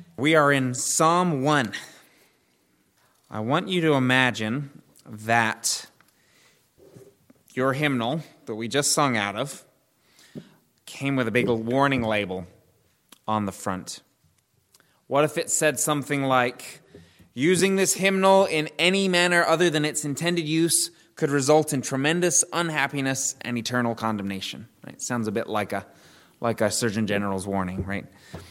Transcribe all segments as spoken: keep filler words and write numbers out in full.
We are in Psalm one. I want you to imagine that your hymnal that we just sung out of came with a big warning label on the front. What if it said something like, using this hymnal in any manner other than its intended use could result in tremendous unhappiness and eternal condemnation. Right? Sounds a bit like a like a Surgeon General's warning, right?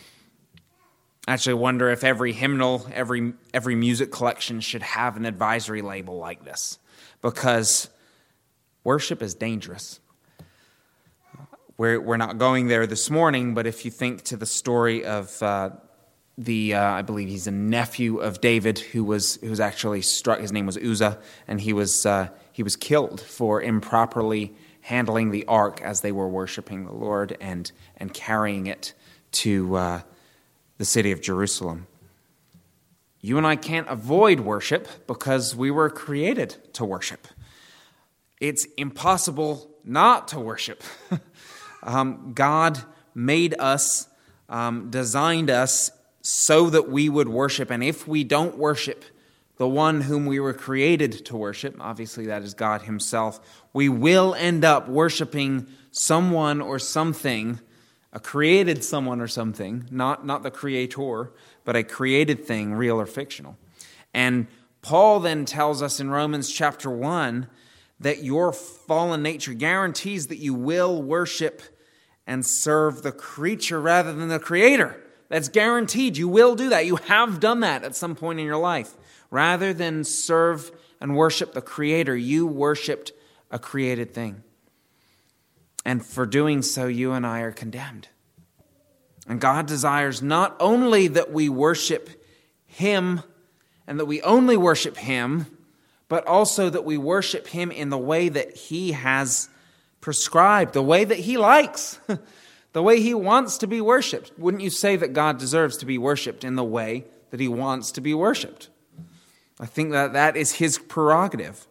I actually wonder if every hymnal, every every music collection should have an advisory label like this, because worship is dangerous. We're we're not going there this morning, but if you think to the story of uh, the, uh, I believe he's a nephew of David, who was who was actually struck. His name was Uzzah, and he was uh, he was killed for improperly handling the ark as they were worshiping the Lord and and carrying it to uh, the city of Jerusalem. You and I can't avoid worship because we were created to worship. It's impossible not to worship. um, God made us, um, designed us so that we would worship. And if we don't worship the one whom we were created to worship, obviously that is God himself, we will end up worshiping someone or something, a created someone or something, not, not the creator, but a created thing, real or fictional. And Paul then tells us in Romans chapter one that your fallen nature guarantees that you will worship and serve the creature rather than the creator. That's guaranteed. You will do that. You have done that at some point in your life. Rather than serve and worship the creator, you worshiped a created thing. And for doing so, you and I are condemned. And God desires not only that we worship him and that we only worship him, but also that we worship him in the way that he has prescribed, the way that he likes, the way he wants to be worshipped. Wouldn't you say that God deserves to be worshipped in the way that he wants to be worshipped? I think that that is his prerogative.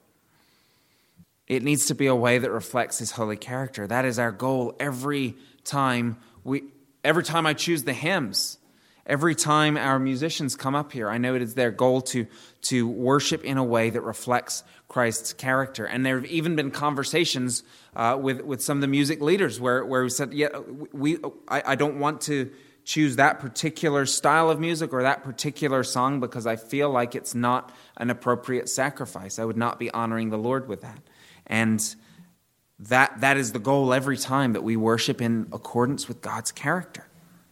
It needs to be a way that reflects his holy character. That is our goal every time we, every time I choose the hymns, every time our musicians come up here. I know it is their goal to, to worship in a way that reflects Christ's character. And there have even been conversations uh, with, with some of the music leaders where, where we said, yeah, we I, I don't want to choose that particular style of music or that particular song because I feel like it's not an appropriate sacrifice. I would not be honoring the Lord with that. And that that is the goal every time, that we worship in accordance with God's character.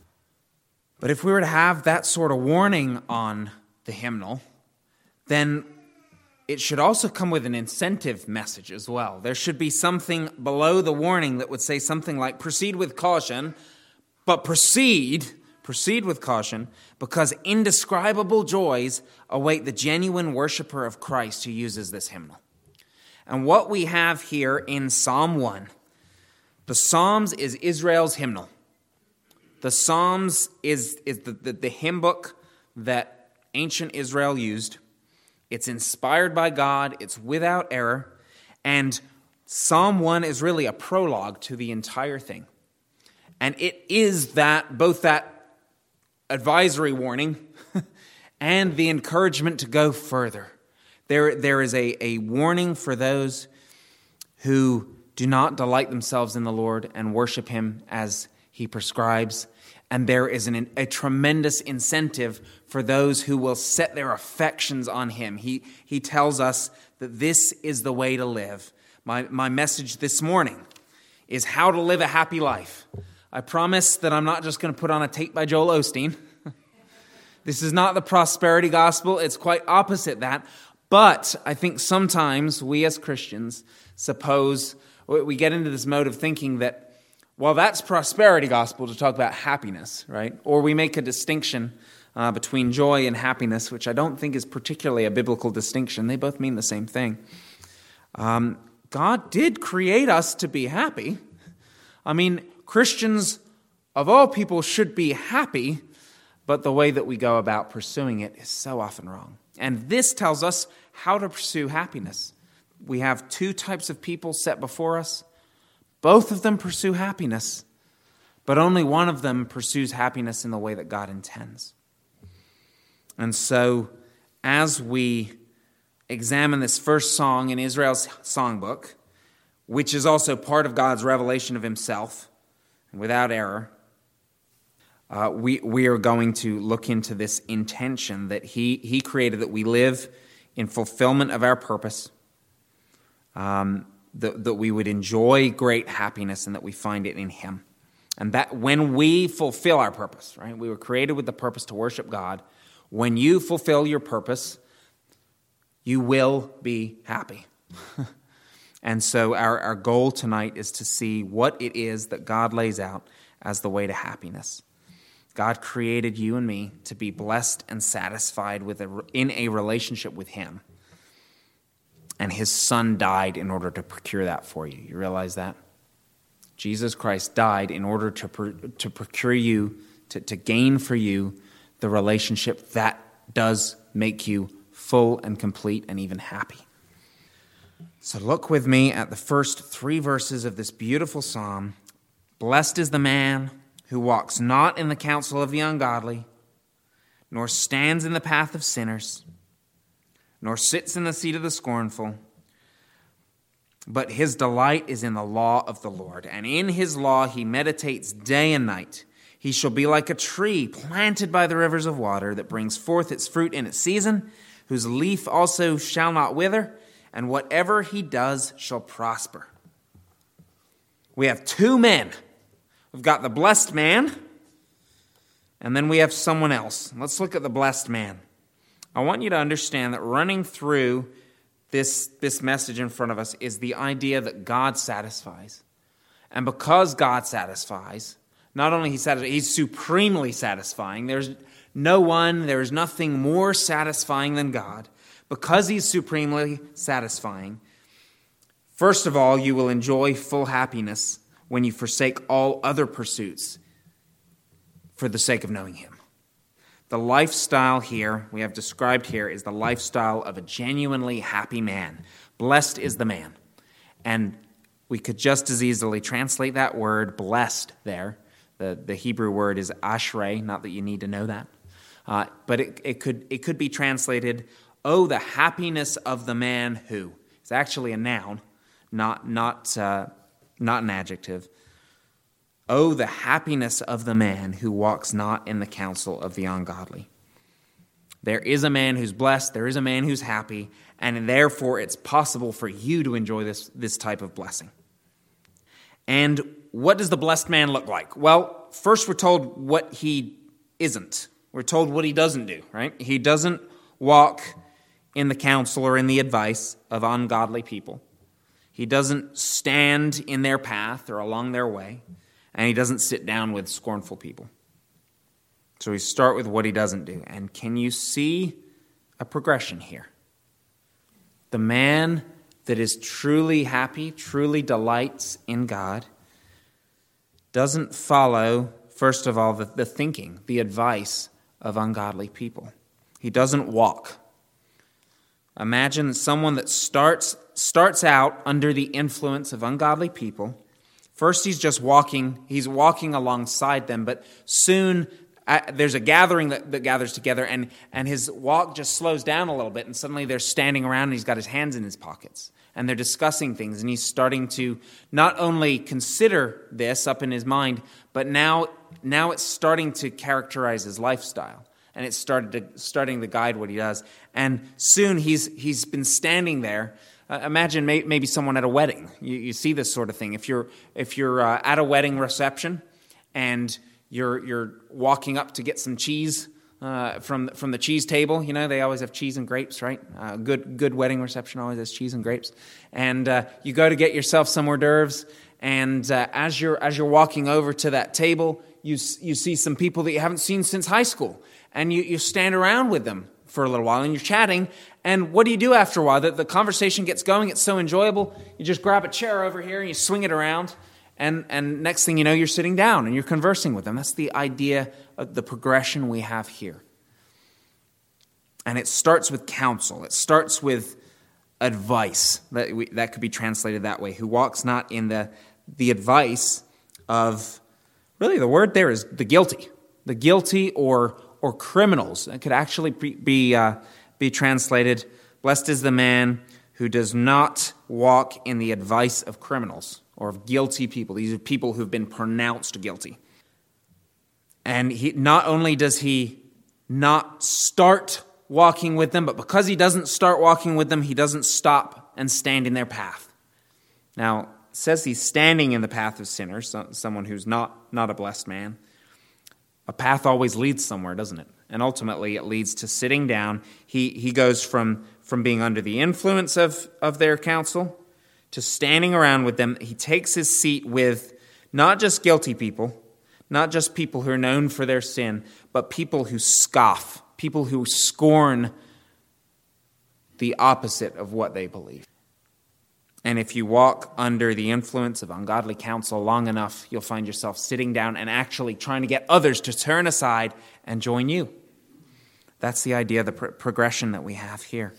But if we were to have that sort of warning on the hymnal, then it should also come with an incentive message as well. There should be something below the warning that would say something like, proceed with caution, but proceed, proceed with caution, because indescribable joys await the genuine worshiper of Christ who uses this hymnal. And what we have here in Psalm one, the Psalms is Israel's hymnal. The Psalms is, is the, the, the hymn book that ancient Israel used. It's inspired by God. It's without error. And Psalm one is really a prologue to the entire thing. And it is that, both that advisory warning and the encouragement to go further. There, there is a, a warning for those who do not delight themselves in the Lord and worship him as he prescribes. And there is an, a tremendous incentive for those who will set their affections on him. He, he tells us that this is the way to live. My, my message this morning is how to live a happy life. I promise that I'm not just going to put on a tape by Joel Osteen. This is not the prosperity gospel. It's quite opposite that. But I think sometimes we as Christians suppose, we get into this mode of thinking that, well, that's prosperity gospel to talk about happiness, right? Or we make a distinction uh, between joy and happiness, which I don't think is particularly a biblical distinction. They both mean the same thing. Um, God did create us to be happy. I mean, Christians of all people should be happy, but the way that we go about pursuing it is so often wrong. And this tells us how to pursue happiness. We have two types of people set before us. Both of them pursue happiness, but only one of them pursues happiness in the way that God intends. And so as we examine this first song in Israel's songbook, which is also part of God's revelation of himself, without error, uh, we, we are going to look into this intention that he, he created, that we live in fulfillment of our purpose, um, that, that we would enjoy great happiness and that we find it in him. And that when we fulfill our purpose, right? We were created with the purpose to worship God. When you fulfill your purpose, you will be happy. And so our, our goal tonight is to see what it is that God lays out as the way to happiness. God created you and me to be blessed and satisfied with a, in a relationship with him. And his son died in order to procure that for you. You realize that? Jesus Christ died in order to, to procure you, to, to gain for you the relationship that does make you full and complete and even happy. So look with me at the first three verses of this beautiful psalm. Blessed is the man who walks not in the counsel of the ungodly, nor stands in the path of sinners, nor sits in the seat of the scornful, but his delight is in the law of the Lord, and in his law he meditates day and night. He shall be like a tree planted by the rivers of water that brings forth its fruit in its season, whose leaf also shall not wither, and whatever he does shall prosper. We have two men. We've got the blessed man, and then we have someone else. Let's look at the blessed man. I want you to understand that running through this, this message in front of us is the idea that God satisfies. And because God satisfies, not only he satisfies, he's supremely satisfying. There's no one, there is nothing more satisfying than God. Because he's supremely satisfying, first of all, you will enjoy full happiness when you forsake all other pursuits for the sake of knowing him. The lifestyle here, we have described here, is the lifestyle of a genuinely happy man. Blessed is the man. And we could just as easily translate that word, blessed, there. The, the Hebrew word is ashrei, not that you need to know that. Uh, but it, it could it could be translated, oh, the happiness of the man who. It's actually a noun, not not uh, not an adjective. Oh, the happiness of the man who walks not in the counsel of the ungodly. There is a man who's blessed, there is a man who's happy, and therefore it's possible for you to enjoy this, this type of blessing. And what does the blessed man look like? Well, first we're told what he isn't. We're told what he doesn't do, right? He doesn't walk in the counsel or in the advice of ungodly people. He doesn't stand in their path or along their way. And he doesn't sit down with scornful people. So we start with what he doesn't do. And can you see a progression here? The man that is truly happy, truly delights in God, doesn't follow, first of all, the, the thinking, the advice of ungodly people. He doesn't walk. Imagine someone that starts, starts out under the influence of ungodly people. First, he's just walking, he's walking alongside them, but soon uh, there's a gathering that, that gathers together, and, and his walk just slows down a little bit, and suddenly they're standing around, and he's got his hands in his pockets, and they're discussing things, and he's starting to not only consider this up in his mind, but now, now it's starting to characterize his lifestyle, and it's started to, starting to guide what he does, and soon he's he's been standing there. Uh, imagine may, maybe someone at a wedding. You, you see this sort of thing. If you're if you're uh, at a wedding reception and you're you're walking up to get some cheese uh, from from the cheese table, you know they always have cheese and grapes, right? Uh, good good wedding reception always has cheese and grapes. And uh, you go to get yourself some hors d'oeuvres, and uh, as you're as you're walking over to that table, you you see some people that you haven't seen since high school, and you you stand around with them for a little while, and you're chatting, and what do you do after a while? The, the conversation gets going, it's so enjoyable, you just grab a chair over here and you swing it around, and, and next thing you know, you're sitting down and you're conversing with them. That's the idea of the progression we have here. And it starts with counsel. It starts with advice. That, we, that could be translated that way. Who walks not in the, the advice of, really the word there is the guilty. The guilty or or criminals. It could actually be, uh, be translated, blessed is the man who does not walk in the advice of criminals or of guilty people. These are people who've been pronounced guilty. And he, not only does he not start walking with them, but because he doesn't start walking with them, he doesn't stop and stand in their path. Now, it says he's standing in the path of sinners, so, someone who's not, not a blessed man. A path always leads somewhere, doesn't it? And ultimately, it leads to sitting down. He he goes from, from being under the influence of, of their counsel to standing around with them. He takes his seat with not just guilty people, not just people who are known for their sin, but people who scoff, people who scorn the opposite of what they believe. And if you walk under the influence of ungodly counsel long enough, you'll find yourself sitting down and actually trying to get others to turn aside and join you. That's the idea, the pro- progression that we have here.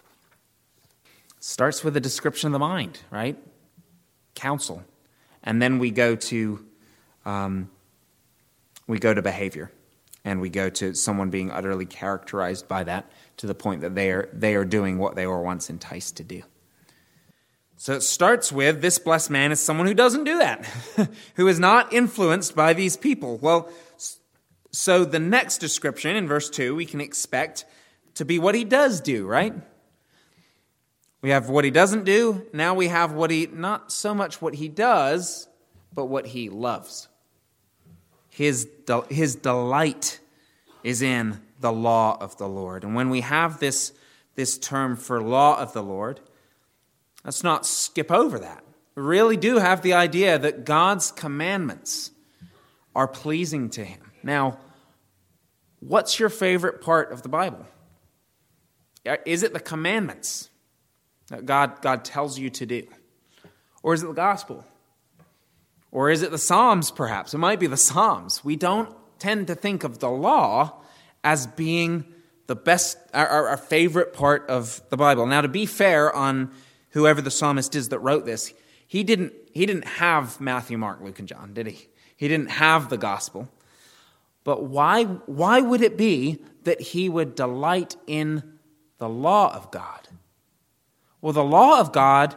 Starts with a description of the mind, right? Counsel. And then we go to um, we go to behavior. And we go to someone being utterly characterized by that to the point that they are they are doing what they were once enticed to do. So it starts with, this blessed man is someone who doesn't do that, who is not influenced by these people. Well, so the next description in verse two, we can expect to be what he does do, right? We have what he doesn't do. Now we have what he, not so much what he does, but what he loves. His, his delight is in the law of the Lord. And when we have this, this term for law of the Lord, let's not skip over that. We really do have the idea that God's commandments are pleasing to him. Now, what's your favorite part of the Bible? Is it the commandments that God, God tells you to do? Or is it the gospel? Or is it the Psalms, perhaps? It might be the Psalms. We don't tend to think of the law as being the best, our, our favorite part of the Bible. Now, to be fair on whoever the psalmist is that wrote this, he didn't, he didn't have Matthew, Mark, Luke, and John, did he? He didn't have the gospel. But why, why would it be that he would delight in the law of God? Well, the law of God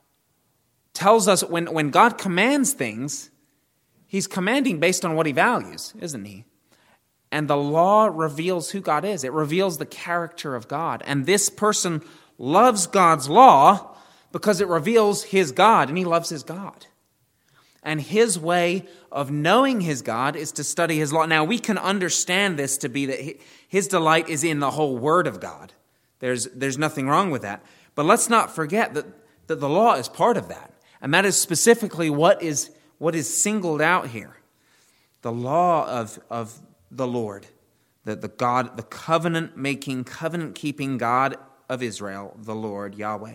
tells us when, when God commands things, he's commanding based on what he values, isn't he? And the law reveals who God is. It reveals the character of God. And this person loves God's law because it reveals his God, and he loves his God. And his way of knowing his God is to study his law. Now, we can understand this to be that his delight is in the whole word of God. There's, there's nothing wrong with that. But let's not forget that, that the law is part of that. And that is specifically what is, what is singled out here. The law of, of the Lord, the, the God, the covenant-making, covenant-keeping God of Israel, the Lord, Yahweh.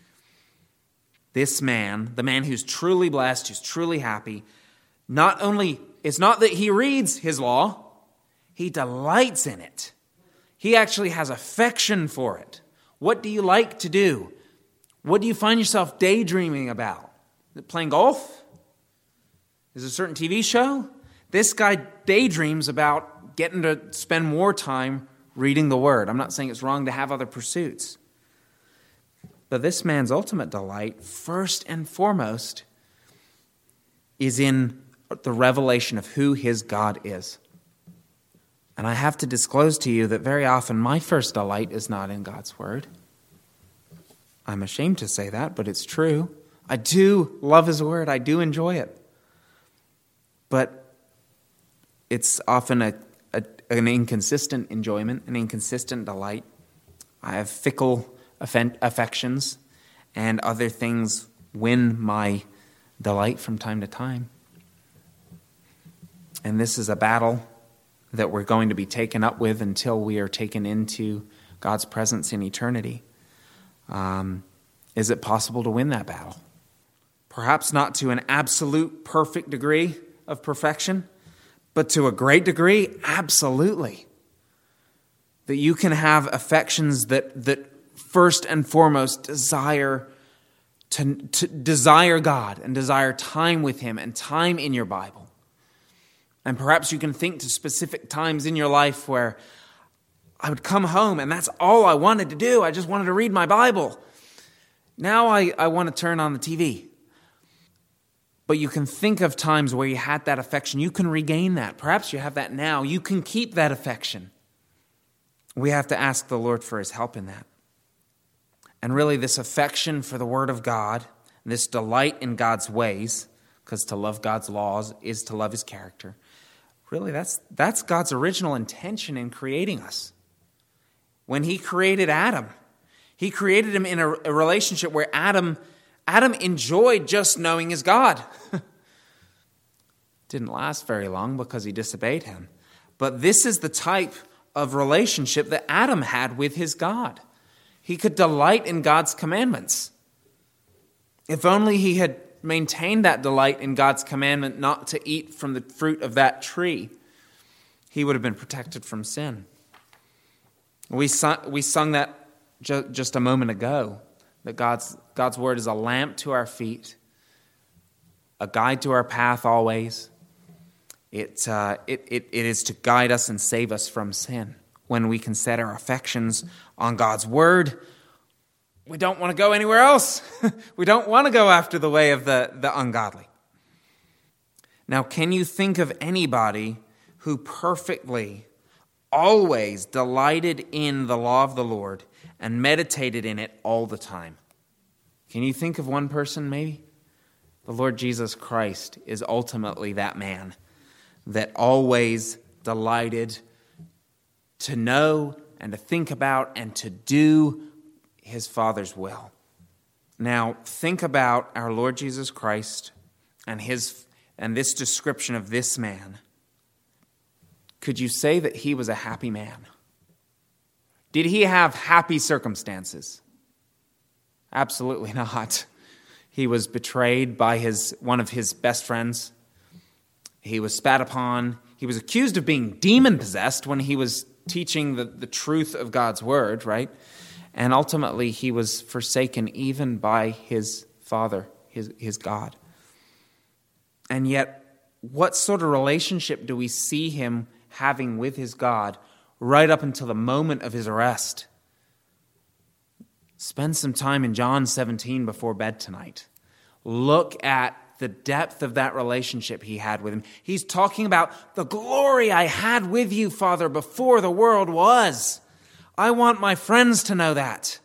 This man, the man who's truly blessed, who's truly happy, not only, it's not that he reads his law, he delights in it. He actually has affection for it. What do you like to do? What do you find yourself daydreaming about? Is it playing golf? Is it a certain T V show? This guy daydreams about getting to spend more time reading the Word. I'm not saying it's wrong to have other pursuits. But this man's ultimate delight, first and foremost, is in the revelation of who his God is. And I have to disclose to you that very often my first delight is not in God's Word. I'm ashamed to say that, but it's true. I do love his Word. I do enjoy it. But it's often a, a, an inconsistent enjoyment, an inconsistent delight. I have fickle affections, and other things win my delight from time to time. And this is a battle that we're going to be taken up with until we are taken into God's presence in eternity. Um, is it possible to win that battle? Perhaps not to an absolute perfect degree of perfection, but to a great degree, absolutely. That you can have affections that that first and foremost desire to, to desire God and desire time with Him and time in your Bible. And perhaps you can think to specific times in your life where I would come home and that's all I wanted to do. I just wanted to read my Bible. Now I, I want to turn on the T V. But you can think of times where you had that affection. You can regain that. Perhaps you have that now. You can keep that affection. We have to ask the Lord for his help in that. And really this affection for the Word of God, this delight in God's ways, because to love God's laws is to love his character. Really, that's, that's God's original intention in creating us. When he created Adam, he created him in a, a relationship where Adam, Adam enjoyed just knowing his God. Didn't last very long because he disobeyed him. But this is the type of relationship that Adam had with his God. He could delight in God's commandments. If only he had maintained that delight in God's commandment not to eat from the fruit of that tree, he would have been protected from sin. We sung, we sung that ju- just a moment ago, that God's, God's word is a lamp to our feet, a guide to our path always. It, uh, it, it, it is to guide us and save us from sin. When we can set our affections on God's word, we don't want to go anywhere else. We don't want to go after the way of the, the ungodly. Now, can you think of anybody who perfectly, always delighted in the law of the Lord and meditated in it all the time? Can you think of one person maybe? The Lord Jesus Christ is ultimately that man that always delighted to know and to think about and to do his Father's will. Now, think about our Lord Jesus Christ and his and this description of this man. Could you say that he was a happy man? Did he have happy circumstances? Absolutely not. He was betrayed by his one of his best friends. He was spat upon. He was accused of being demon-possessed when he was teaching the, the truth of God's word, right? And ultimately, he was forsaken even by his Father, his, his God. And yet, what sort of relationship do we see him having with his God right up until the moment of his arrest? Spend some time in John seventeen before bed tonight. Look at the depth of that relationship he had with him. He's talking about the glory I had with you, Father, before the world was. I want my friends to know that.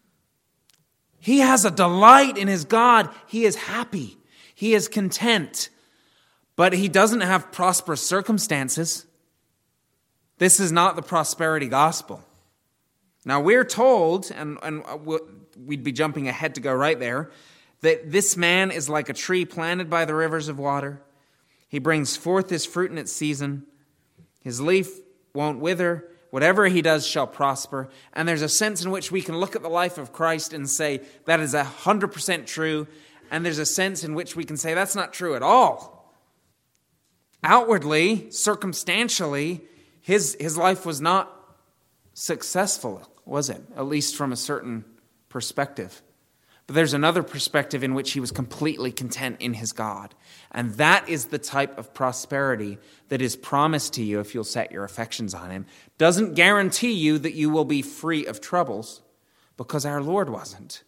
He has a delight in his God. He is happy. He is content. But he doesn't have prosperous circumstances. This is not the prosperity gospel. Now we're told, and, and we'd be jumping ahead to go right there, that this man is like a tree planted by the rivers of water. He brings forth his fruit in its season. His leaf won't wither. Whatever he does shall prosper. And there's a sense in which we can look at the life of Christ and say that is one hundred percent true. And there's a sense in which we can say that's not true at all. Outwardly, circumstantially, his, his life was not successful, was it? At least from a certain perspective. But there's another perspective in which he was completely content in his God. And that is the type of prosperity that is promised to you if you'll set your affections on him. Doesn't guarantee you that you will be free of troubles, because our Lord wasn't.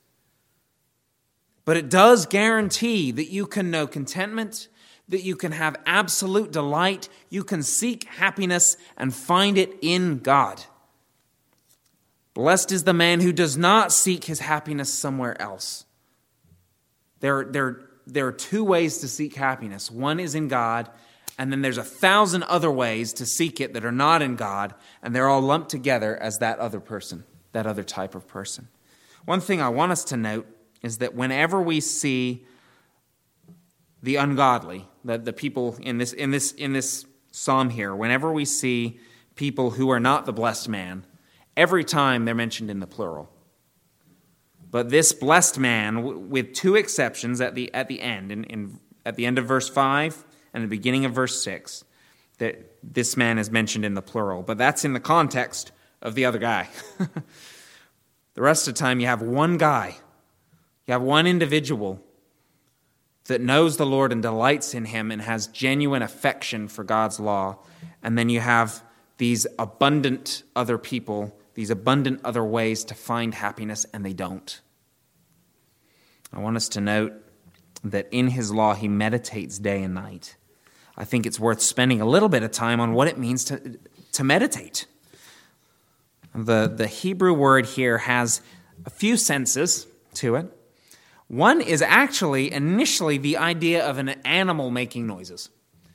But it does guarantee that you can know contentment, that you can have absolute delight, you can seek happiness and find it in God. Blessed is the man who does not seek his happiness somewhere else. There, there, there are two ways to seek happiness. One is in God, and then there's a thousand other ways to seek it that are not in God, and they're all lumped together as that other person, that other type of person. One thing I want us to note is that whenever we see the ungodly, the, the people in this, in this, in this psalm here, whenever we see people who are not the blessed man, every time they're mentioned in the plural. But this blessed man, with two exceptions at the at the end, in, in at the end of verse five and the beginning of verse six, that this man is mentioned in the plural. But that's in the context of the other guy. The rest of the time you have one guy. You have one individual that knows the Lord and delights in him and has genuine affection for God's law. And then you have these abundant other people, these abundant other ways to find happiness, and they don't. I want us to note that in his law he meditates day and night. I think it's worth spending a little bit of time on what it means to, to meditate. The, the Hebrew word here has a few senses to it. One is actually initially the idea of an animal making noises.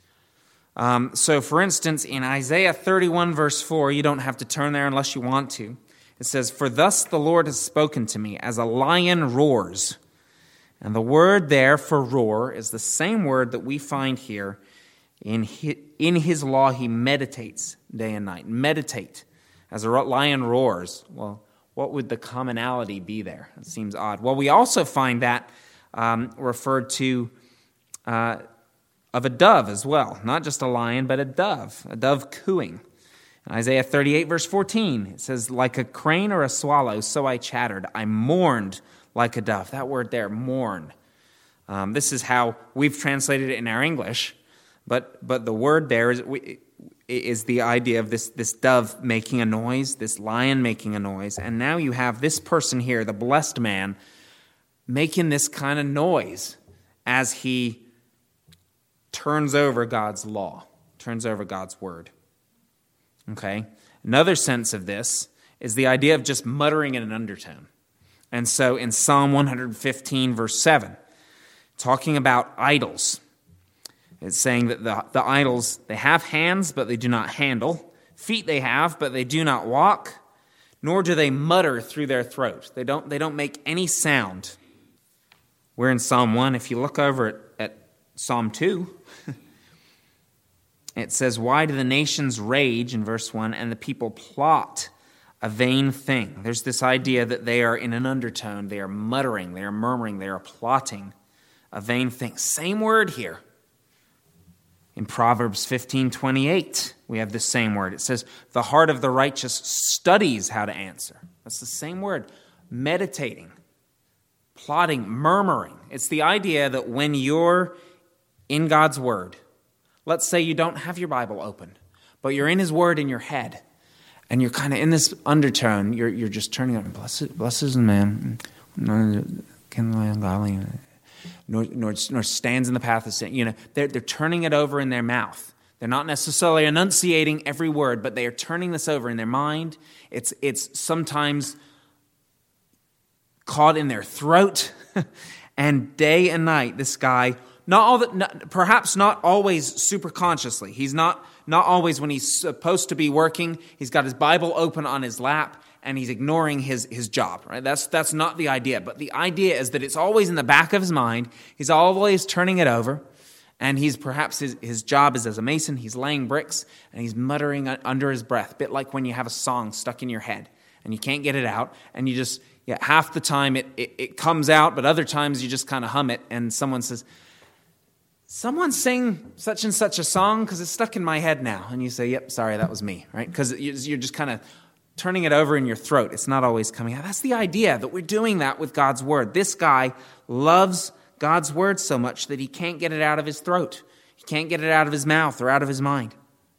Um, so, for instance, in Isaiah thirty-one, verse four, you don't have to turn there unless you want to. It says, "For thus the Lord has spoken to me, as a lion roars." And the word there for roar is the same word that we find here. In his, in his law, he meditates day and night. Meditate. As a lion roars. Well, what would the commonality be there? It seems odd. Well, we also find that um, referred to uh, of a dove as well. Not just a lion, but a dove. A dove cooing. In Isaiah thirty-eight, verse fourteen, it says, "Like a crane or a swallow, so I chattered. I mourned like a dove." That word there, mourn. Um, this is how we've translated it in our English. But but the word there is is the idea of this, this dove making a noise, this lion making a noise. And now you have this person here, the blessed man, making this kind of noise as he turns over God's law, turns over God's word. Okay? Another sense of this is the idea of just muttering in an undertone. And so in Psalm one fifteen, verse seven, talking about idols, it's saying that the, the idols, they have hands, but they do not handle. Feet they have, but they do not walk. Nor do they mutter through their throat. They don't, they don't make any sound. We're in Psalm one. If you look over at, at Psalm two, it says, "Why do the nations rage," in verse one, "and the people plot a vain thing?" There's this idea that they are in an undertone. They are muttering. They are murmuring. They are plotting a vain thing. Same word here. In Proverbs fifteen twenty-eight, we have the same word. It says, "The heart of the righteous studies how to answer." That's the same word. Meditating, plotting, murmuring. It's the idea that when you're in God's word, let's say you don't have your Bible open, but you're in his word in your head, and you're kind of in this undertone. You're you're just turning up, blessed, blessed is the man, can lie ungodly. Nor, nor, nor stands in the path of sin. You know, they're, they're turning it over in their mouth. They're not necessarily enunciating every word, but they are turning this over in their mind. It's, it's sometimes caught in their throat. And day and night, this guy, not all the, not, perhaps not always super consciously. He's not, not always when he's supposed to be working. He's got his Bible open on his lap, and he's ignoring his, his job, right? That's that's not the idea. But the idea is that it's always in the back of his mind. He's always turning it over. And he's perhaps his, his job is as a mason. He's laying bricks, and he's muttering under his breath, a bit like when you have a song stuck in your head, and you can't get it out. And you just, yeah, half the time it, it, it comes out, but other times you just kind of hum it. And someone says, "Someone sing such and such a song because it's stuck in my head now." And you say, "Yep, sorry, that was me," right? Because you're just kind of turning it over in your throat. It's not always coming out. That's the idea, that we're doing that with God's word. This guy loves God's word so much that he can't get it out of his throat. He can't get it out of his mouth or out of his mind.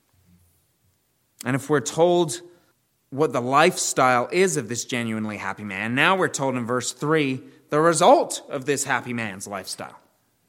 And if we're told what the lifestyle is of this genuinely happy man, now we're told in verse three the result of this happy man's lifestyle.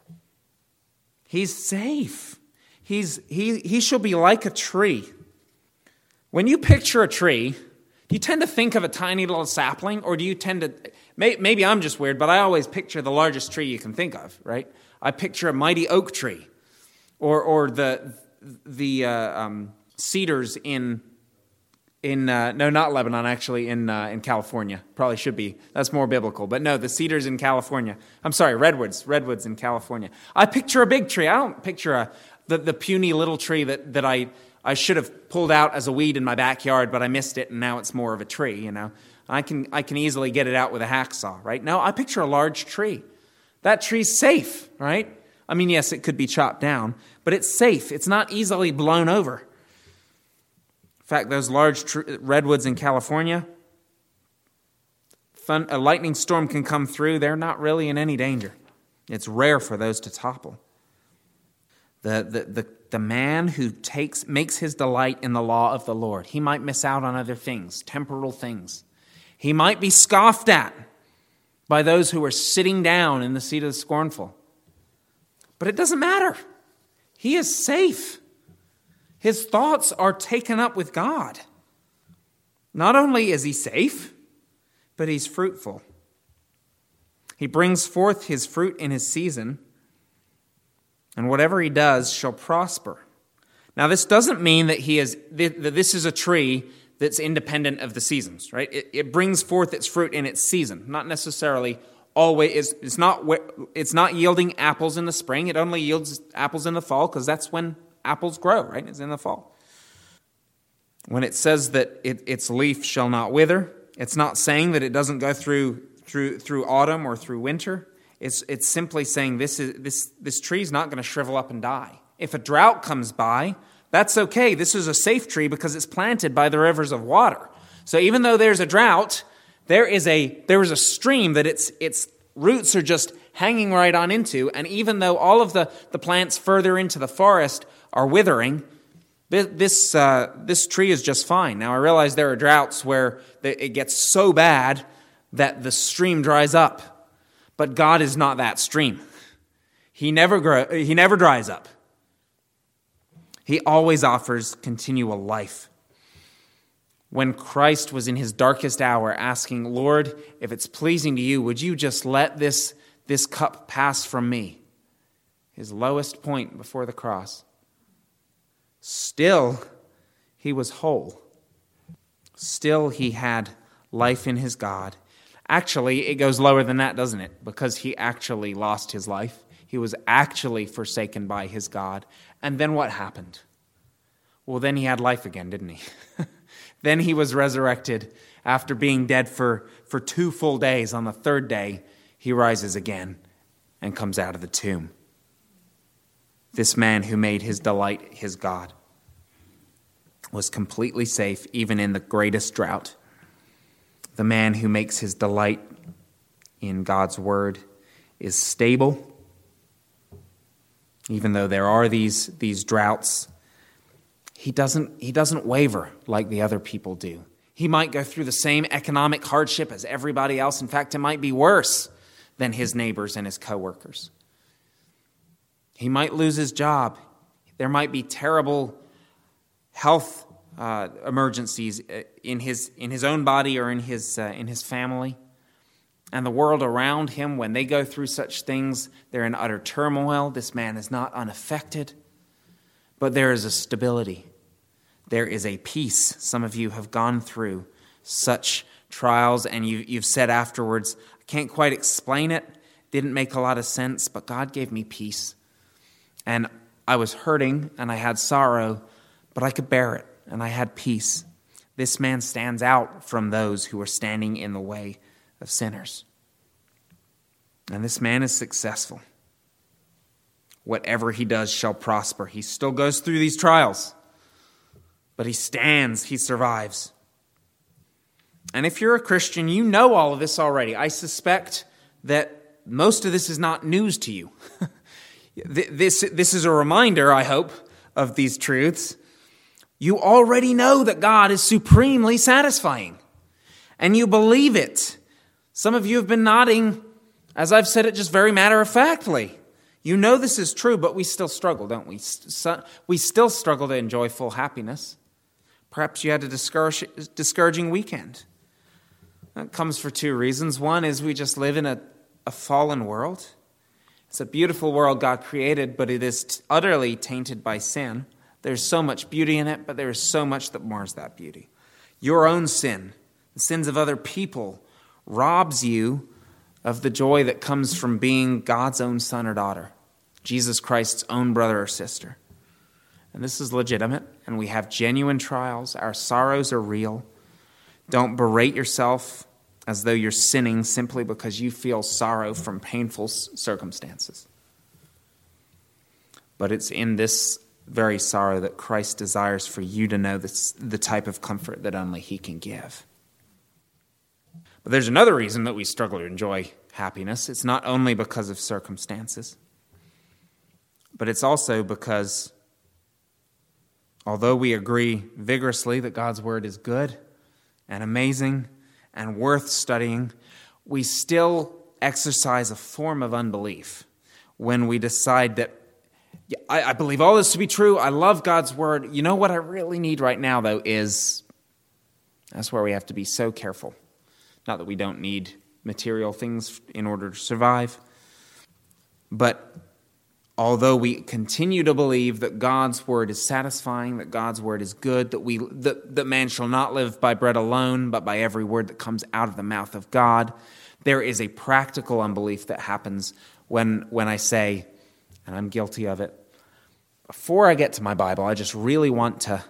He's safe. He's he he shall be like a tree. When you picture a tree, do you tend to think of a tiny little sapling, or do you tend to, maybe I'm just weird, but I always picture the largest tree you can think of, right? I picture a mighty oak tree, or or the the uh, um, cedars in in uh, no, not Lebanon, actually in uh, in California. Probably should be. That's more biblical, but no, the cedars in California. I'm sorry, redwoods, redwoods in California. I picture a big tree. I don't picture a the, the puny little tree that that I. I should have pulled out as a weed in my backyard, but I missed it, and now it's more of a tree, you know. I can I can easily get it out with a hacksaw, right? No, I picture a large tree. That tree's safe, right? I mean, yes, it could be chopped down, but it's safe. It's not easily blown over. In fact, those large tr- redwoods in California, thun- a lightning storm can come through. They're not really in any danger. It's rare for those to topple. The, the, the, the man who takes makes his delight in the law of the Lord, he might miss out on other things, temporal things. He might be scoffed at by those who are sitting down in the seat of the scornful. But it doesn't matter. He is safe. His thoughts are taken up with God. Not only is he safe, but he's fruitful. He brings forth his fruit in his season, and whatever he does shall prosper. Now, this doesn't mean that he is that this is a tree that's independent of the seasons, right? It, it brings forth its fruit in its season, not necessarily always. It's, it's not it's not yielding apples in the spring. It only yields apples in the fall because that's when apples grow, right? It's in the fall. When it says that it, its leaf shall not wither, it's not saying that it doesn't go through through through autumn or through winter. It's it's simply saying this is this this tree's not going to shrivel up and die. If a drought comes by, that's okay. This is a safe tree because it's planted by the rivers of water. So even though there's a drought, there is a there is a stream that its its roots are just hanging right on into. And even though all of the, the plants further into the forest are withering, this this, uh, this tree is just fine. Now I realize there are droughts where it gets so bad that the stream dries up. But God is not that stream. He never grow, he never dries up. He always offers continual life. When Christ was in his darkest hour asking, Lord, if it's pleasing to you, would you just let this, this cup pass from me? His lowest point before the cross. Still, he was whole. Still, he had life in his God. Actually, it goes lower than that, doesn't it? Because he actually lost his life. He was actually forsaken by his God. And then what happened? Well, then he had life again, didn't he? Then he was resurrected after being dead for, for two full days. On the third day, he rises again and comes out of the tomb. This man who made his delight his God was completely safe even in the greatest drought. The man who makes his delight in God's word is stable. Even though there are these, these droughts, he doesn't, he doesn't waver like the other people do. He might go through the same economic hardship as everybody else. In fact, it might be worse than his neighbors and his coworkers. He might lose his job. There might be terrible health uh, emergencies in his in his own body or in his uh, in his family. And the world around him, when they go through such things, they're in utter turmoil. This man is not unaffected, but there is a stability. There is a peace. Some of you have gone through such trials, and you, you've said afterwards, I can't quite explain it. Didn't make a lot of sense, but God gave me peace. And I was hurting, and I had sorrow, but I could bear it, and I had peace. This man stands out from those who are standing in the way of sinners. And this man is successful. Whatever he does shall prosper. He still goes through these trials, but he stands, he survives. And if you're a Christian, you know all of this already. I suspect that most of this is not news to you. this, this is a reminder, I hope, of these truths. You already know that God is supremely satisfying, and you believe it. Some of you have been nodding, as I've said it just very matter-of-factly. You know this is true, but we still struggle, don't we? We still struggle to enjoy full happiness. Perhaps you had a discourage, discouraging weekend. That comes for two reasons. One is we just live in a, a fallen world. It's a beautiful world God created, but it is t- utterly tainted by sin. There's so much beauty in it, but there is so much that mars that beauty. Your own sin, the sins of other people, robs you of the joy that comes from being God's own son or daughter, Jesus Christ's own brother or sister. And this is legitimate, and we have genuine trials. Our sorrows are real. Don't berate yourself as though you're sinning simply because you feel sorrow from painful circumstances. But it's in this very sorrow that Christ desires for you to know this, the type of comfort that only he can give. But there's another reason that we struggle to enjoy happiness. It's not only because of circumstances, but it's also because although we agree vigorously that God's word is good and amazing and worth studying, we still exercise a form of unbelief when we decide that, yeah, I, I believe all this to be true, I love God's word. You know what I really need right now, though, is, that's where we have to be so careful. Not that we don't need material things in order to survive, but although we continue to believe that God's word is satisfying, that God's word is good, that we that, that man shall not live by bread alone, but by every word that comes out of the mouth of God, there is a practical unbelief that happens when when I say, and I'm guilty of it, before I get to my Bible, I just really want to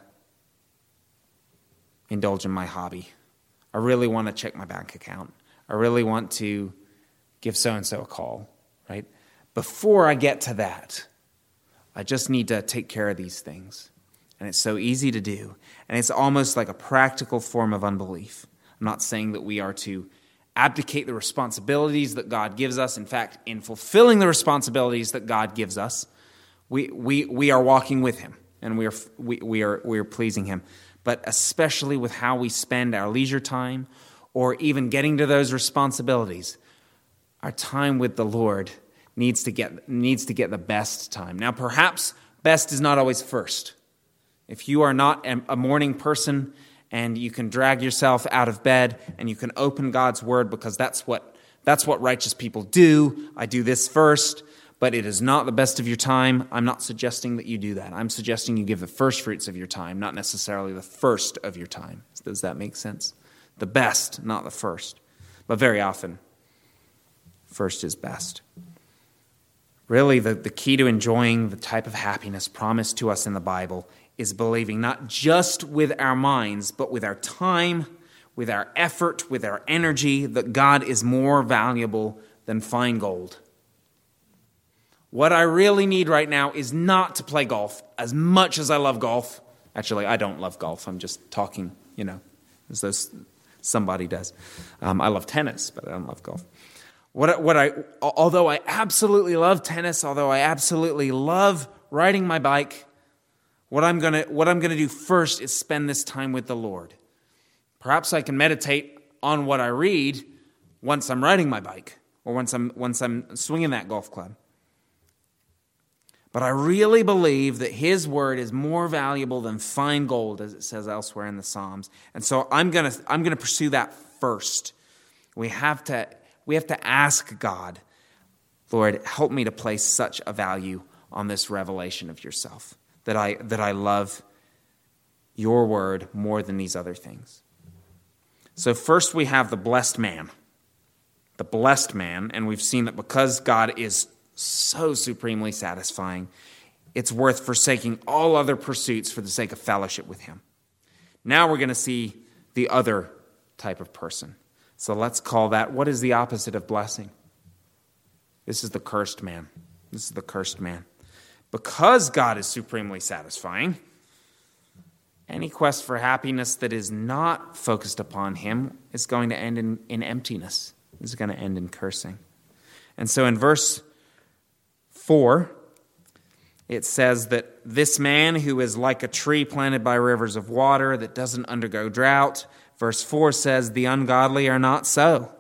indulge in my hobby. I really want to check my bank account. I really want to give so-and-so a call, right? Before I get to that, I just need to take care of these things. And it's so easy to do. And it's almost like a practical form of unbelief. I'm not saying that we are to abdicate the responsibilities that God gives us. In fact, in fulfilling the responsibilities that God gives us, we we we are walking with him, and we are we, we are we are pleasing him. But especially with how we spend our leisure time, or even getting to those responsibilities, our time with the Lord needs to get needs to get the best time. Now, perhaps best is not always first. If you are not a morning person and you can drag yourself out of bed and you can open God's word because that's what that's what righteous people do. I do this first, but it is not the best of your time. I'm not suggesting that you do that. I'm suggesting you give the first fruits of your time, not necessarily the first of your time. Does that make sense? The best, not the first. But very often, first is best. Really, the, the key to enjoying the type of happiness promised to us in the Bible is believing not just with our minds, but with our time, with our effort, with our energy, that God is more valuable than fine gold. What I really need right now is not to play golf as much as I love golf. Actually, I don't love golf. I'm just talking, you know, as though somebody does. Um, I love tennis, but I don't love golf. What, what I, although I absolutely love tennis, although I absolutely love riding my bike, what I'm gonna what I'm gonna do first is spend this time with the Lord. Perhaps I can meditate on what I read once I'm riding my bike, or once I'm once I'm swinging that golf club. But I really believe that his word is more valuable than fine gold, as it says elsewhere in the Psalms. And so I'm gonna I'm gonna pursue that first. We have to we have to ask God, Lord, help me to place such a value on this revelation of yourself, that I that I love your word more than these other things. So first we have the blessed man. The blessed man, and we've seen that because God is so supremely satisfying, it's worth forsaking all other pursuits for the sake of fellowship with him. Now we're going to see the other type of person. So let's call that, what is the opposite of blessing? This is the cursed man. This is the cursed man. Because God is supremely satisfying, any quest for happiness that is not focused upon him is going to end in, in emptiness. It's going to end in cursing. And so in verse four, it says that this man who is like a tree planted by rivers of water that doesn't undergo drought. Verse four says, the ungodly are not so,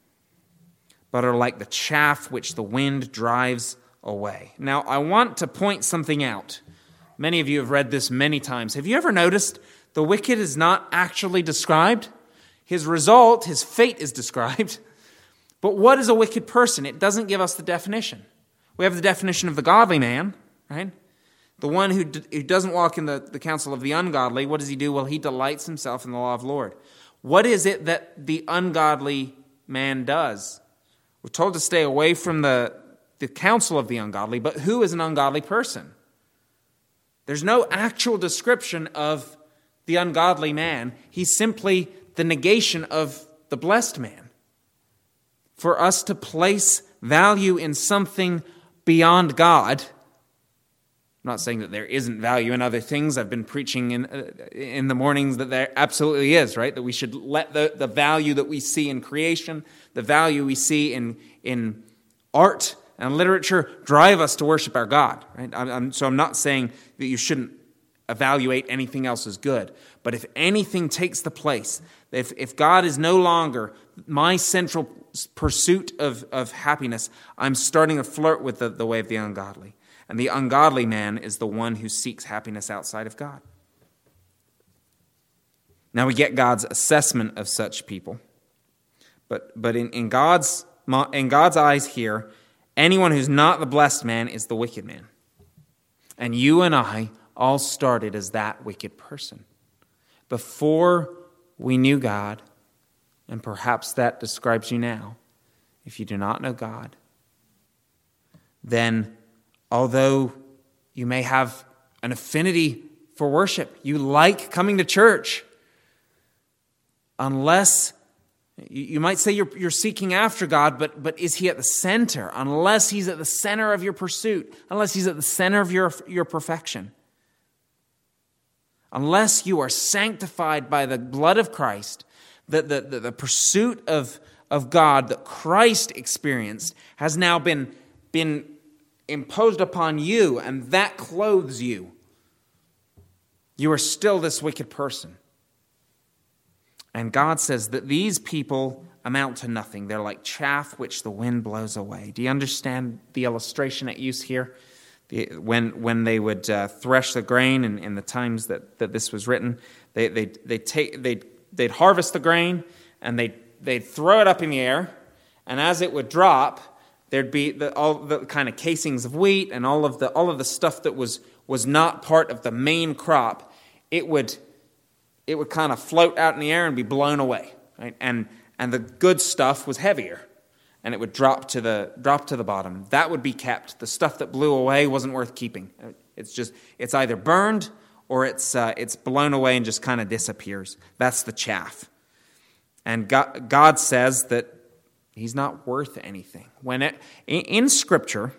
but are like the chaff which the wind drives away. Now, I want to point something out. Many of you have read this many times. Have you ever noticed the wicked is not actually described? His result, his fate is described. But what is a wicked person? It doesn't give us the definition. We have the definition of the godly man, right? The one who, d- who doesn't walk in the, the counsel of the ungodly. What does he do? Well, he delights himself in the law of the Lord. What is it that the ungodly man does? We're told to stay away from the, the counsel of the ungodly, but who is an ungodly person? There's no actual description of the ungodly man. He's simply the negation of the blessed man. For us to place value in something beyond God I'm not saying that there isn't value in other things. I've been preaching in uh, in the mornings that there absolutely is, right? That we should let the, the value that we see in creation, the value we see in, in art and literature drive us to worship our God, right? I'm, I'm, so I'm not saying that you shouldn't evaluate anything else as good. But if anything takes the place, if, if God is no longer my central pursuit of, of happiness, I'm starting to flirt with the, the way of the ungodly. And the ungodly man is the one who seeks happiness outside of God. Now we get God's assessment of such people. But but in, in God's in God's eyes here, anyone who's not the blessed man is the wicked man. And you and I all started as that wicked person. Before we knew God, and perhaps that describes you now, if you do not know God, then although you may have an affinity for worship, you like coming to church, unless, you might say you're, you're seeking after God, but, but is he at the center? Unless he's at the center of your pursuit, unless he's at the center of your, your perfection, unless you are sanctified by the blood of Christ, the, the, the, the pursuit of, of God that Christ experienced has now been, been imposed upon you, and that clothes you, you are still this wicked person. And God says that these people amount to nothing. They're like chaff which the wind blows away. Do you understand the illustration at use here? The, when when they would uh, thresh the grain in, in the times that, that this was written, they they they take they they'd harvest the grain and they they'd throw it up in the air, and as it would drop, there'd be the, all the kind of casings of wheat and all of the all of the stuff that was was not part of the main crop. It would it would kind of float out in the air and be blown away, right? And and the good stuff was heavier, and it would drop to the drop to the bottom. That would be kept. The stuff that blew away wasn't worth keeping. It's just it's either burned or it's uh, it's blown away and just kind of disappears. That's the chaff. And God, God says that he's not worth anything. When it, in Scripture,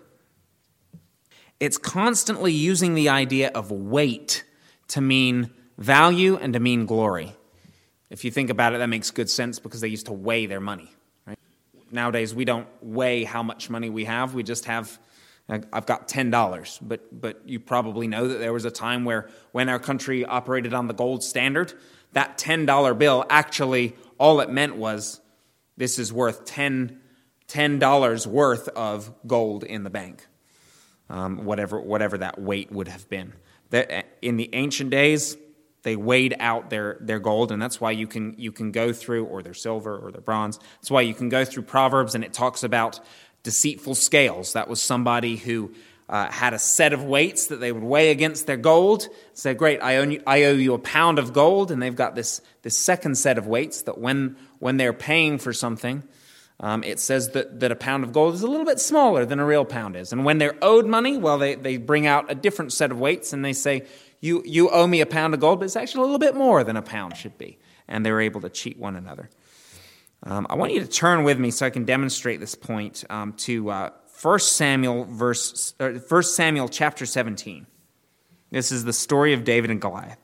it's constantly using the idea of weight to mean value and to mean glory. If you think about it, that makes good sense because they used to weigh their money. Right? Nowadays, we don't weigh how much money we have. We just have, I've got ten dollars. But but you probably know that there was a time where when our country operated on the gold standard, that ten dollar bill actually, all it meant was, this is worth ten dollars worth of gold in the bank, um, whatever whatever that weight would have been. In the ancient days, they weighed out their, their gold, and that's why you can you can go through, or their silver, or their bronze. That's why you can go through Proverbs, and it talks about deceitful scales. That was somebody who uh, had a set of weights that they would weigh against their gold. Say, great, I owe you, I owe you a pound of gold, and they've got this this second set of weights that when when they're paying for something, um, it says that, that a pound of gold is a little bit smaller than a real pound is. And when they're owed money, well, they, they bring out a different set of weights, and they say, you, you owe me a pound of gold, but it's actually a little bit more than a pound should be. And they were able to cheat one another. Um, I want you to turn with me so I can demonstrate this point um, to uh, First Samuel verse, or First Samuel chapter seventeen. This is the story of David and Goliath.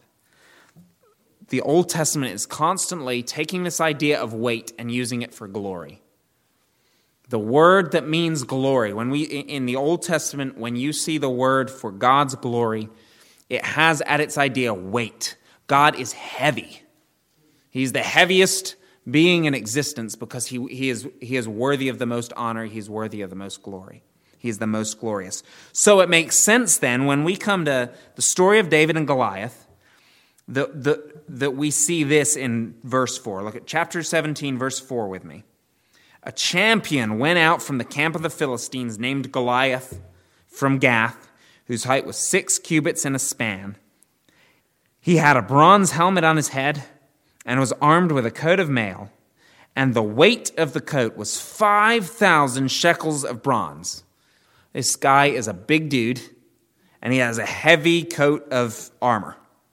The Old Testament is constantly taking this idea of weight and using it for glory. The word that means glory, when we in the Old Testament, when you see the word for God's glory, it has at its idea weight. God is heavy. He's the heaviest being in existence because he, he is he is worthy of the most honor. He's worthy of the most glory. He's the most glorious. So it makes sense then when we come to the story of David and Goliath, The, the, that we see this in verse four. Look at chapter seventeen, verse four with me. A champion went out from the camp of the Philistines named Goliath from Gath, whose height was six cubits and a span. He had a bronze helmet on his head and was armed with a coat of mail, and the weight of the coat was five thousand shekels of bronze. This guy is a big dude, and he has a heavy coat of armor.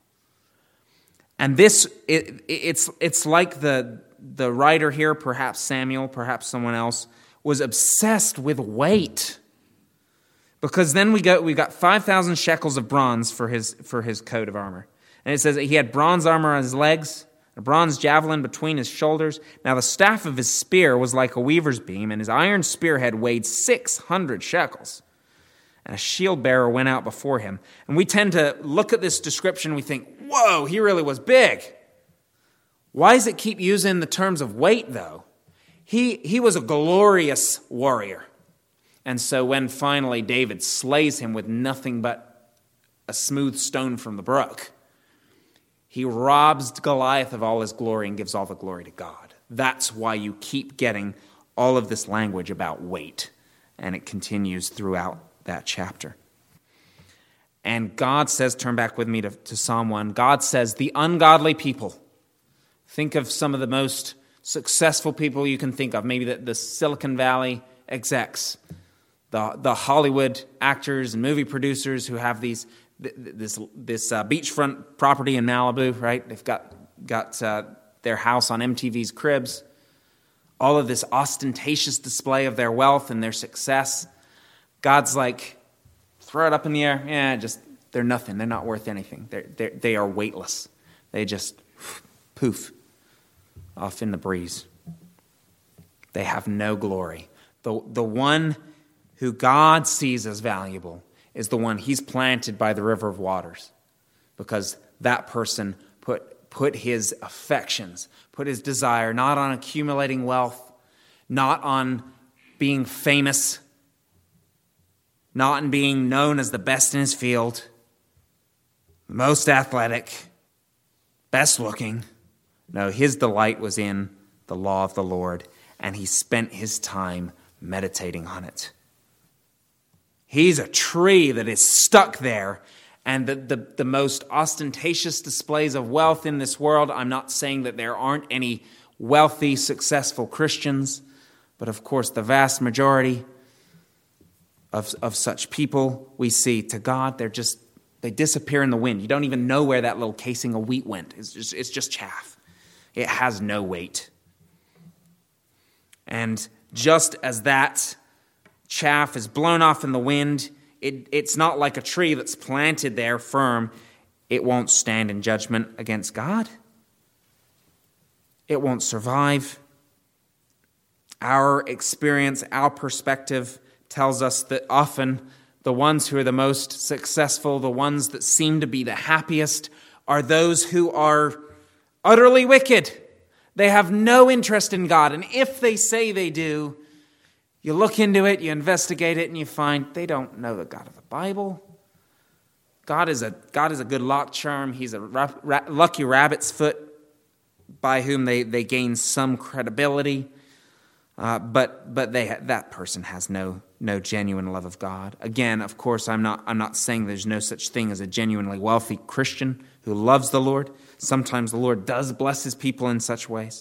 And this, it, it's it's like the, the writer here, perhaps Samuel, perhaps someone else, was obsessed with weight. Because then we go, we've got five thousand shekels of bronze for his, for his coat of armor. And it says that he had bronze armor on his legs, a bronze javelin between his shoulders. Now the staff of his spear was like a weaver's beam, and his iron spearhead weighed six hundred shekels. And a shield bearer went out before him. And we tend to look at this description and we think, whoa, he really was big. Why does it keep using the terms of weight, though? He, he was a glorious warrior. And so when finally David slays him with nothing but a smooth stone from the brook, he robs Goliath of all his glory and gives all the glory to God. That's why you keep getting all of this language about weight. And it continues throughout that chapter. And God says, turn back with me to, to Psalm one, God says, the ungodly people, think of some of the most successful people you can think of, maybe the, the Silicon Valley execs, the, the Hollywood actors and movie producers who have these this this uh, beachfront property in Malibu, right? They've got, got uh, their house on M T V's Cribs, all of this ostentatious display of their wealth and their success. God's like, throw it up in the air. Yeah, just, they're nothing. They're not worth anything. They're, they're, they are weightless. They just poof off in the breeze. They have no glory. The, the one who God sees as valuable is the one he's planted by the river of waters, because that person put, put his affections, put his desire not on accumulating wealth, not on being famous, not in being known as the best in his field, most athletic, best looking. No, his delight was in the law of the Lord, and he spent his time meditating on it. He's a tree that is stuck there, and the, the, the most ostentatious displays of wealth in this world, I'm not saying that there aren't any wealthy, successful Christians, but of course the vast majority Of, of such people we see, to God, they're just, they disappear in the wind. You don't even know where that little casing of wheat went. It's just, it's just chaff. It has no weight. And just as that chaff is blown off in the wind, it, it's not like a tree that's planted there firm. It won't stand in judgment against God. It won't survive. Our experience, our perspective tells us that often the ones who are the most successful, the ones that seem to be the happiest, are those who are utterly wicked. They have no interest in God. And if they say they do, you look into it, you investigate it, and you find they don't know the God of the Bible. God is a, God is a good lock charm. He's a ra- ra- lucky rabbit's foot by whom they, they gain some credibility. Uh, but but they that person has no no genuine love of God. Again, of course, I'm not I'm not saying there's no such thing as a genuinely wealthy Christian who loves the Lord. Sometimes the Lord does bless his people in such ways.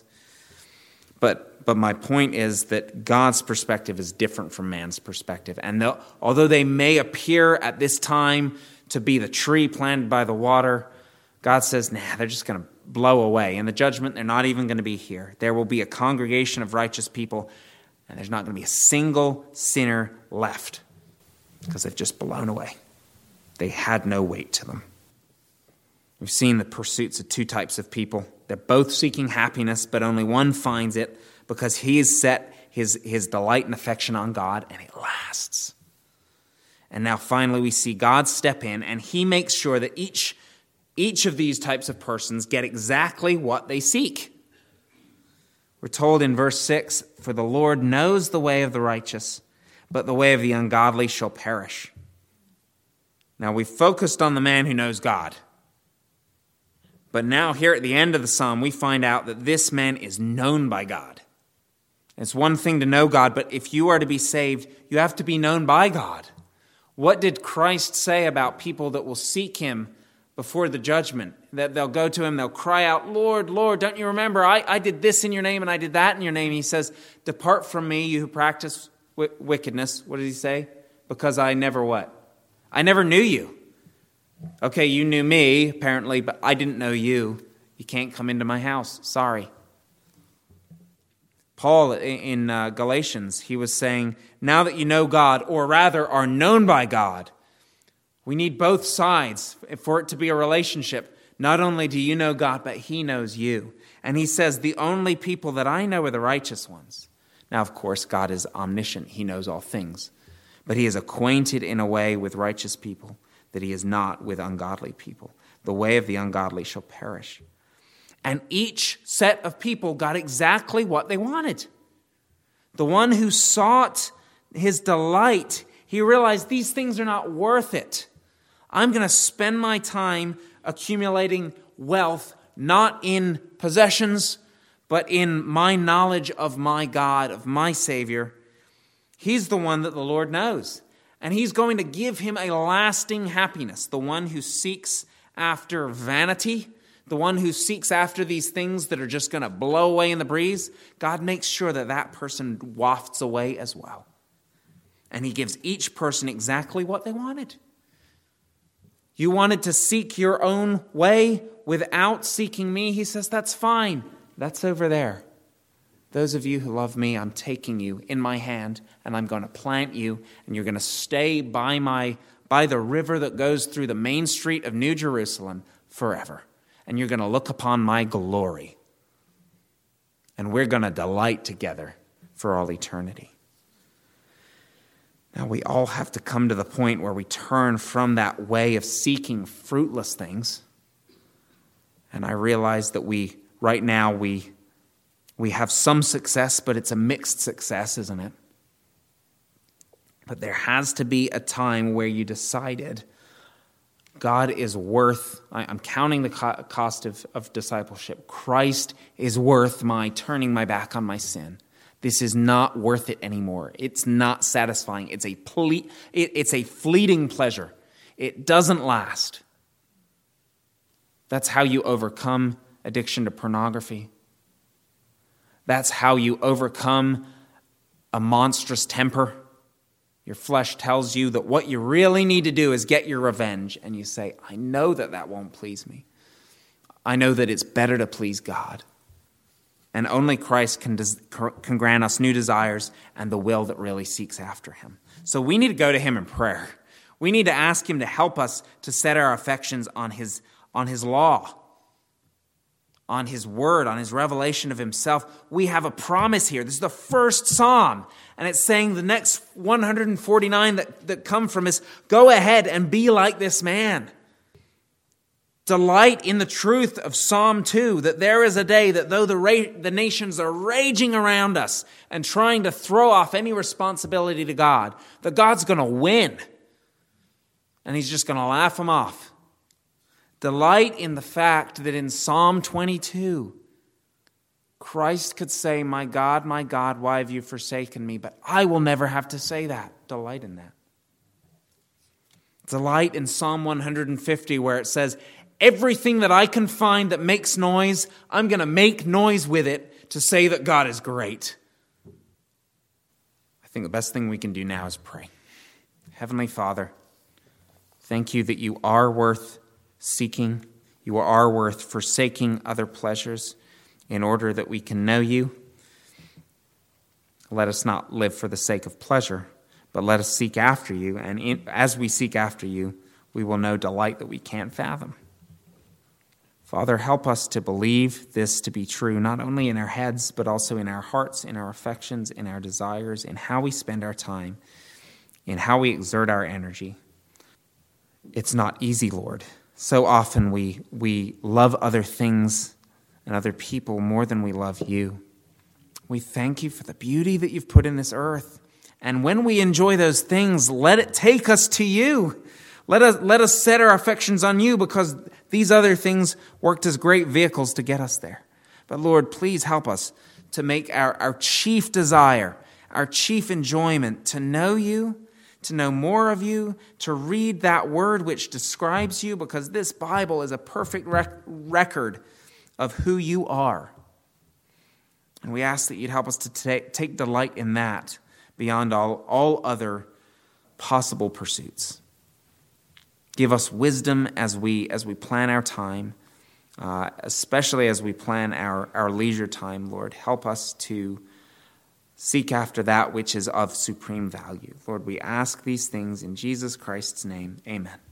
But but my point is that God's perspective is different from man's perspective. And although they may appear at this time to be the tree planted by the water, God says, nah, they're just going to blow away. In the judgment, they're not even going to be here. There will be a congregation of righteous people, and there's not going to be a single sinner left because they've just blown away. They had no weight to them. We've seen the pursuits of two types of people. They're both seeking happiness, but only one finds it because he has set his, his delight and affection on God, and it lasts. And now finally we see God step in, and he makes sure that each Each of these types of persons get exactly what they seek. We're told in verse six, "For the Lord knows the way of the righteous, but the way of the ungodly shall perish." Now we've focused on the man who knows God. But now here at the end of the psalm, we find out that this man is known by God. It's one thing to know God, but if you are to be saved, you have to be known by God. What did Christ say about people that will seek him before the judgment? That they'll go to him, they'll cry out, "Lord, Lord, don't you remember? I, I did this in your name and I did that in your name." He says, "Depart from me, you who practice w- wickedness." What did he say? "Because I never what? I never knew you." Okay, you knew me, apparently, but I didn't know you. You can't come into my house. Sorry. Paul in uh, Galatians, he was saying, now that you know God, or rather are known by God, we need both sides for it to be a relationship. Not only do you know God, but he knows you. And he says, the only people that I know are the righteous ones. Now, of course, God is omniscient. He knows all things. But he is acquainted in a way with righteous people that he is not with ungodly people. The way of the ungodly shall perish. And each set of people got exactly what they wanted. The one who sought his delight, he realized these things are not worth it. I'm going to spend my time accumulating wealth, not in possessions, but in my knowledge of my God, of my Savior. He's the one that the Lord knows. And he's going to give him a lasting happiness. The one who seeks after vanity, the one who seeks after these things that are just going to blow away in the breeze, God makes sure that that person wafts away as well. And he gives each person exactly what they wanted. You wanted to seek your own way without seeking me? He says, that's fine. That's over there. Those of you who love me, I'm taking you in my hand, and I'm going to plant you, and you're going to stay by my by the river that goes through the main street of New Jerusalem forever. And you're going to look upon my glory. And we're going to delight together for all eternity. Now, we all have to come to the point where we turn from that way of seeking fruitless things. And I realize that we, right now, we, we have some success, but it's a mixed success, isn't it? But there has to be a time where you decided God is worth, I'm counting the cost of, of discipleship. Christ is worth my turning my back on my sin. This is not worth it anymore. It's not satisfying. It's a ple- it, it's a fleeting pleasure. It doesn't last. That's how you overcome addiction to pornography. That's how you overcome a monstrous temper. Your flesh tells you that what you really need to do is get your revenge. And you say, I know that that won't please me. I know that it's better to please God. And only Christ can, des- can grant us new desires and the will that really seeks after him. So we need to go to him in prayer. We need to ask him to help us to set our affections on his, on his law, on his word, on his revelation of himself. We have a promise here. This is the first psalm. And it's saying the next one hundred forty-nine that, that come from is, go ahead and be like this man. Delight in the truth of Psalm two, that there is a day that though the, ra- the nations are raging around us and trying to throw off any responsibility to God, that God's going to win. And he's just going to laugh them off. Delight in the fact that in Psalm twenty-two, Christ could say, my God, my God, why have you forsaken me? But I will never have to say that. Delight in that. Delight in Psalm one hundred fifty, where it says, everything that I can find that makes noise, I'm going to make noise with it to say that God is great. I think the best thing we can do now is pray. Heavenly Father, thank you that you are worth seeking. You are worth forsaking other pleasures in order that we can know you. Let us not live for the sake of pleasure, but let us seek after you. And in, as we seek after you, we will know delight that we can't fathom. Father, help us to believe this to be true, not only in our heads, but also in our hearts, in our affections, in our desires, in how we spend our time, in how we exert our energy. It's not easy, Lord. So often we, we love other things and other people more than we love you. We thank you for the beauty that you've put in this earth. And when we enjoy those things, let it take us to you. Let us, let us set our affections on you, because these other things worked as great vehicles to get us there. But Lord, please help us to make our, our chief desire, our chief enjoyment, to know you, to know more of you, to read that word which describes you, because this Bible is a perfect rec- record of who you are. And we ask that you'd help us to ta- take delight in that beyond all, all other possible pursuits. Give us wisdom as we as we plan our time, uh, especially as we plan our, our leisure time, Lord. Help us to seek after that which is of supreme value. Lord, we ask these things in Jesus Christ's name. Amen.